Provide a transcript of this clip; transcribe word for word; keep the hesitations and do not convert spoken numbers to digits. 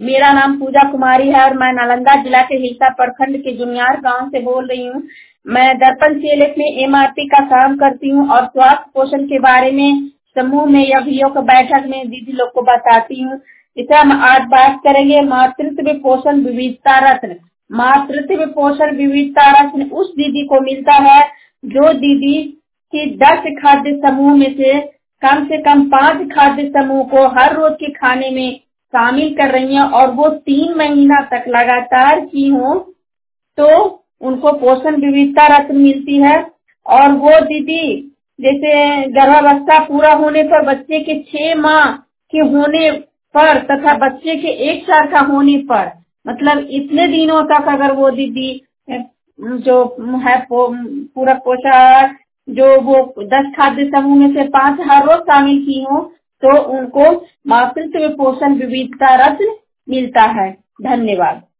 मेरा नाम पूजा कुमारी है और मैं नालंदा जिला के हिलसा प्रखंड के जुनियार गांव से बोल रही हूँ। मैं दर्पण सीएलएफ में एमआरपी का काम करती हूँ और स्वास्थ्य पोषण के बारे में समूह में या वीओ की बैठक में दीदी लोग को बताती हूँ। इसे हम आज बात करेंगे मातृत्व पोषण विविधता रत्न। मातृत्व पोषण विविधता रत्न उस दीदी को मिलता है जो दीदी की दस खाद्य समूह में से कम से कम पांच खाद्य समूह को हर रोज के खाने में शामिल कर रही हैं और वो तीन महीना तक लगातार की हो तो उनको पोषण विविधता रत्न मिलती है। और वो दीदी जैसे गर्भावस्था पूरा होने पर बच्चे के छह माह के होने पर तथा बच्चे के एक साल का होने पर मतलब इतने दिनों तक अगर वो दीदी जो है पूरा पोषण जो वो दस खाद्य समूह में से पांच हर रोज शामिल की हो तो उनको मातृत्व पोषण विविधता रत्न मिलता है। धन्यवाद।